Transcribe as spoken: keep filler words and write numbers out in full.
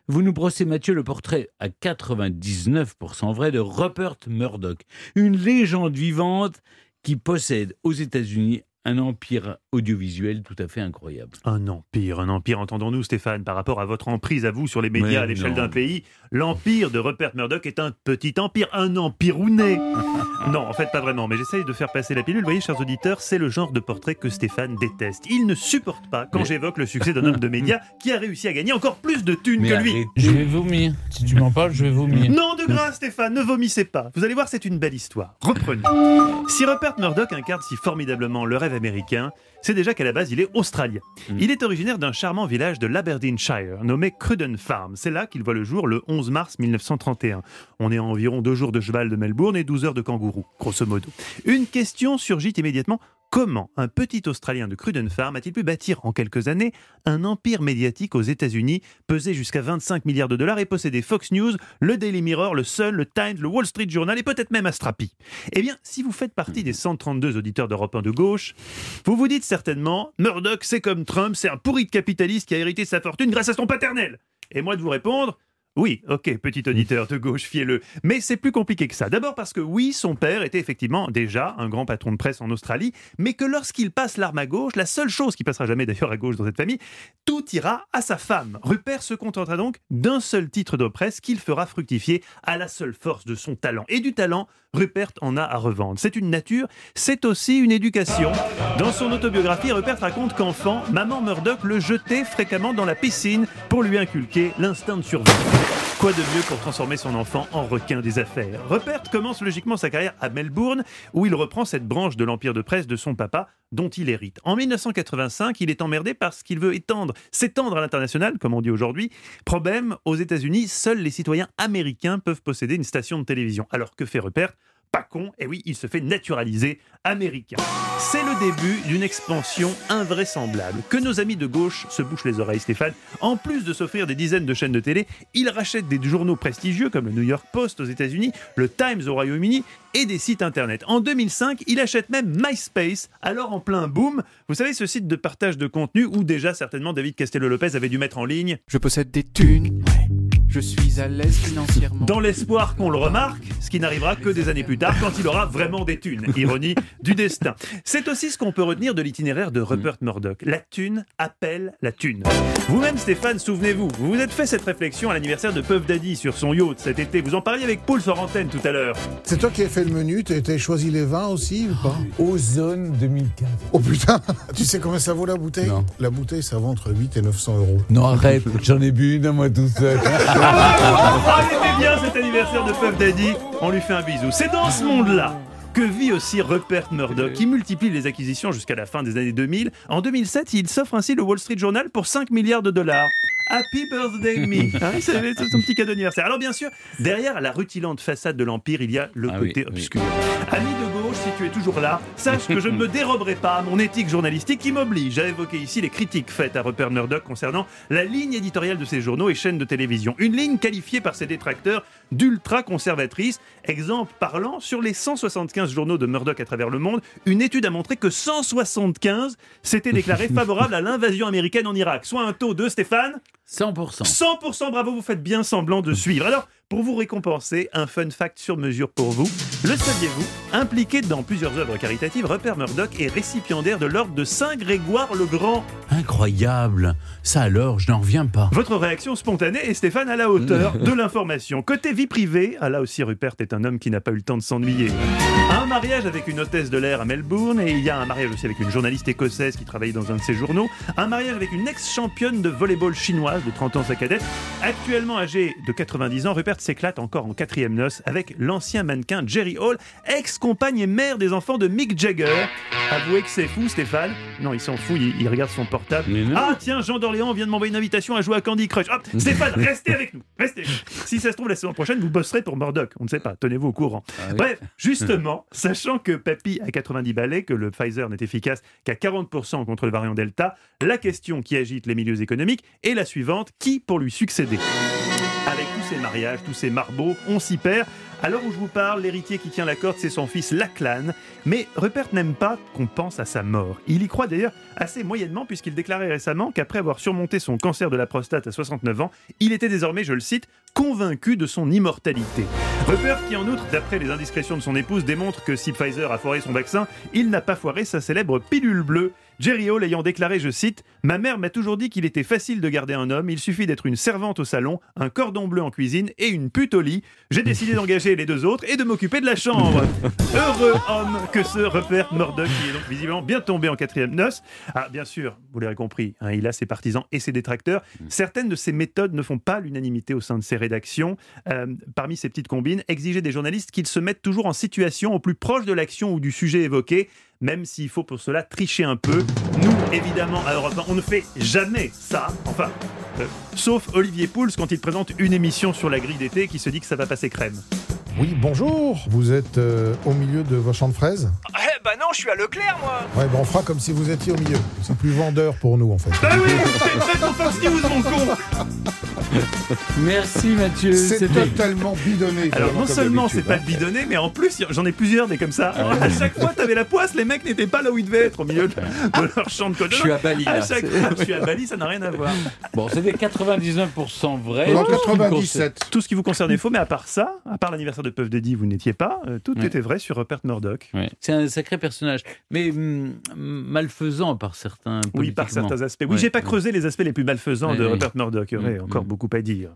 vous nous brossez, Mathieu, le portrait à quatre-vingt-dix-neuf pour cent vrai de Rupert Murdoch, une légende vivante qui possède aux États-Unis un empire audiovisuel tout à fait incroyable. Un empire, un empire, entendons-nous Stéphane, par rapport à votre emprise à vous sur les médias Mais à l'échelle non. d'un pays, l'empire de Rupert Murdoch est un petit empire, un empirounet. Non, en fait pas vraiment, mais j'essaye de faire passer la pilule. Vous voyez, chers auditeurs, c'est le genre de portrait que Stéphane déteste. Il ne supporte pas quand Mais... j'évoque le succès d'un homme de médias qui a réussi à gagner encore plus de thunes Mais que lui. arrête. Je vais vomir. Si tu m'en parles, je vais vomir. Non, de grâce, Stéphane, ne vomissez pas. Vous allez voir, c'est une belle histoire. Reprenons. Si Rupert Murdoch incarne si formidablement le rêve américain, c'est déjà qu'à la base, il est australien. Mm. Il est originaire d'un charmant village de l'Aberdeenshire, nommé Cruden Farm. C'est là qu'il voit le jour le onze mars mille neuf cent trente et un. On est à environ deux jours de cheval de Melbourne et douze heures de kangourou, grosso modo. Une question surgit immédiatement. Comment un petit Australien de Cruden Farm a-t-il pu bâtir en quelques années un empire médiatique aux États-Unis, peser jusqu'à vingt-cinq milliards de dollars et posséder Fox News, le Daily Mirror, le Sun, le Times, le Wall Street Journal et peut-être même Astrapi? Eh bien, si vous faites partie des cent trente-deux auditeurs d'Europe un de gauche, vous vous dites certainement « Murdoch, c'est comme Trump, c'est un pourri de capitaliste qui a hérité sa fortune grâce à son paternel !» Et moi de vous répondre « Oui, ok, petit auditeur de gauche, fiez-le. Mais c'est plus compliqué que ça. D'abord parce que oui, son père était effectivement déjà un grand patron de presse en Australie, mais que lorsqu'il passe l'arme à gauche, la seule chose qui passera jamais d'ailleurs à gauche dans cette famille, tout ira à sa femme. Rupert se contentera donc d'un seul titre de presse qu'il fera fructifier à la seule force de son talent. Et du talent, Rupert en a à revendre. C'est une nature, c'est aussi une éducation. Dans son autobiographie, Rupert raconte qu'enfant, maman Murdoch le jetait fréquemment dans la piscine pour lui inculquer l'instinct de survie. Quoi de mieux pour transformer son enfant en requin des affaires? Rupert commence logiquement sa carrière à Melbourne, où il reprend cette branche de l'empire de presse de son papa, dont il hérite. En mille neuf cent quatre-vingt-cinq, il est emmerdé parce qu'il veut étendre, s'étendre à l'international, comme on dit aujourd'hui. Problème, aux États-Unis, seuls les citoyens américains peuvent posséder une station de télévision. Alors que fait Rupert? Pas con, et oui, il se fait naturaliser américain. C'est le début d'une expansion invraisemblable. Que nos amis de gauche se bouchent les oreilles, Stéphane. En plus de s'offrir des dizaines de chaînes de télé, il rachète des journaux prestigieux comme le New York Post aux États-Unis, le Times au Royaume-Uni et des sites internet. En deux mille cinq, il achète même MySpace, alors en plein boom. Vous savez, ce site de partage de contenu où déjà certainement David Castello-Lopez avait dû mettre en ligne Je possède des thunes. Je suis à l'aise financièrement. dans l'espoir qu'on le remarque, ce qui n'arrivera que des années plus tard quand il aura vraiment des thunes. Ironie du destin. C'est aussi ce qu'on peut retenir de l'itinéraire de Rupert Murdoch. La thune appelle la thune. Vous-même, Stéphane, souvenez-vous, vous vous êtes fait cette réflexion à l'anniversaire de Puff Daddy sur son yacht cet été. Vous en parliez avec Paul sur antenne tout à l'heure. C'est toi qui as fait le menu, t'as t'as choisi les vins aussi ou pas? Ozone deux mille quinze. Oh putain, tu sais combien ça vaut la bouteille? Non. La bouteille, ça vaut entre huit et neuf cents euros. Non, arrête, j'en ai bu une à moi tout seul. Ah, il était bien cet anniversaire de Puff Daddy. On lui fait un bisou. C'est dans ce monde-là que vit aussi Rupert Murdoch, qui multiplie les acquisitions jusqu'à la fin des années deux mille. En deux mille sept, il s'offre ainsi le Wall Street Journal pour cinq milliards de dollars. Happy birthday me. Hein, c'est c'est son petit cadeau d'anniversaire. Alors bien sûr, derrière la rutilante façade de l'Empire, il y a le Ah côté oui, oui. obscur. Ami de gauche, si tu es toujours là, sache que je ne me déroberai pas à mon éthique journalistique qui m'oblige à évoquer ici les critiques faites à Rupert Murdoch concernant la ligne éditoriale de ses journaux et chaînes de télévision. Une ligne qualifiée par ses détracteurs d'ultra-conservatrice. Exemple parlant, sur les cent soixante-quinze journaux de Murdoch à travers le monde, une étude a montré que cent soixante-quinze s'étaient déclarés favorables à l'invasion américaine en Irak. Soit un taux de, Stéphane cent pour cent. cent pour cent, bravo, vous faites bien semblant de suivre. Alors, pour vous récompenser, un fun fact sur mesure pour vous. Le saviez-vous? Impliqué dans plusieurs œuvres caritatives, Rupert Murdoch est récipiendaire de l'ordre de Saint-Grégoire le Grand. Incroyable. Ça alors, je n'en reviens pas. Votre réaction spontanée est, Stéphane, à la hauteur de l'information. Côté vie privée, ah là aussi Rupert est un homme qui n'a pas eu le temps de s'ennuyer. Un mariage avec une hôtesse de l'air à Melbourne, et il y a un mariage aussi avec une journaliste écossaise qui travaillait dans un de ses journaux, un mariage avec une ex-championne de volleyball chinoise de trente ans sa cadette. Actuellement âgée de quatre-vingt-dix ans, Rupert s'éclate encore en quatrième noce avec l'ancien mannequin Jerry Hall, ex-compagne et mère des enfants de Mick Jagger. Avouez que c'est fou, Stéphane. Non, il s'en fout, il, il regarde son portable. Mais non. Ah tiens, Jean d'Orléans vient de m'envoyer une invitation à jouer à Candy Crush. Hop, Stéphane, restez avec nous. Restez. Si ça se trouve, la saison prochaine, vous bosserez pour Murdoch. On ne sait pas, tenez-vous au courant. Ah oui. Bref, justement, sachant que Papy a quatre-vingt-dix balais, que le Pfizer n'est efficace qu'à quarante pour cent contre le variant Delta, la question qui agite les milieux économiques est la suivante: qui pour lui succéder? Avec tout ces mariages, tous ces marbots, on s'y perd. À l'heure où je vous parle, l'héritier qui tient la corde, c'est son fils Lachlan. Mais Rupert n'aime pas qu'on pense à sa mort. Il y croit d'ailleurs assez moyennement puisqu'il déclarait récemment qu'après avoir surmonté son cancer de la prostate à soixante-neuf ans, il était désormais, je le cite, convaincu de son immortalité. Rupert qui en outre, d'après les indiscrétions de son épouse, démontre que si Pfizer a foiré son vaccin, il n'a pas foiré sa célèbre pilule bleue. Jerry Hall ayant déclaré, je cite, « Ma mère m'a toujours dit qu'il était facile de garder un homme, il suffit d'être une servante au salon, un cordon bleu en cuisine et une pute au lit. J'ai décidé d'engager les deux autres et de m'occuper de la chambre. » Heureux homme que ce Rupert Murdoch, qui est donc visiblement bien tombé en quatrième noce. Ah, bien sûr, vous l'aurez compris, hein, il a ses partisans et ses détracteurs. Certaines de ses méthodes ne font pas l'unanimité au sein de ses rédactions. Euh, parmi ces petites combines, exiger des journalistes qu'ils se mettent toujours en situation au plus proche de l'action ou du sujet évoqué, même s'il faut pour cela tricher un peu. Nous, évidemment, à Europe un, on ne fait jamais ça. Enfin, euh, sauf Olivier Pouls quand il présente une émission sur la grille d'été qui se dit que ça va passer crème. Oui, bonjour. Vous êtes euh, au milieu de vos champs de fraises? Eh bah non, je suis à Leclerc, moi. Ouais, ben on fera comme si vous étiez au milieu. C'est plus vendeur pour nous, en fait. Bah oui, c'est ça ton Fox News, mon con. Merci Mathieu. C'est C'était- totalement bidonné. Alors non comme seulement c'est d'habitude, pas hein. bidonné, mais en plus j'en ai plusieurs des comme ça. À chaque fois t'avais la poisse, les mecs n'étaient pas là où ils devaient être, au milieu de, de leur champ de code. Je suis à Bali, À là. chaque fois, je suis à Bali, ça n'a rien à voir. Bon, c'était quatre-vingt-dix-neuf pour cent vrai. Dans Tout ce qui me quatre-vingt-dix-sept. Tout ce qui vous concerne est faux, mais à part ça, à part l'anniversaire de Puff Daddy, vous n'étiez pas, euh, tout Ouais. était vrai sur Rupert Murdoch. Ouais. C'est un sacré personnage, mais hum, malfaisant par certains. Oui, par politiquement. certains aspects. Oui, Ouais. j'ai pas creusé les aspects les plus malfaisants de Ouais, ouais. Rupert Murdoch, il y aurait Mm, encore mm. beaucoup à dire.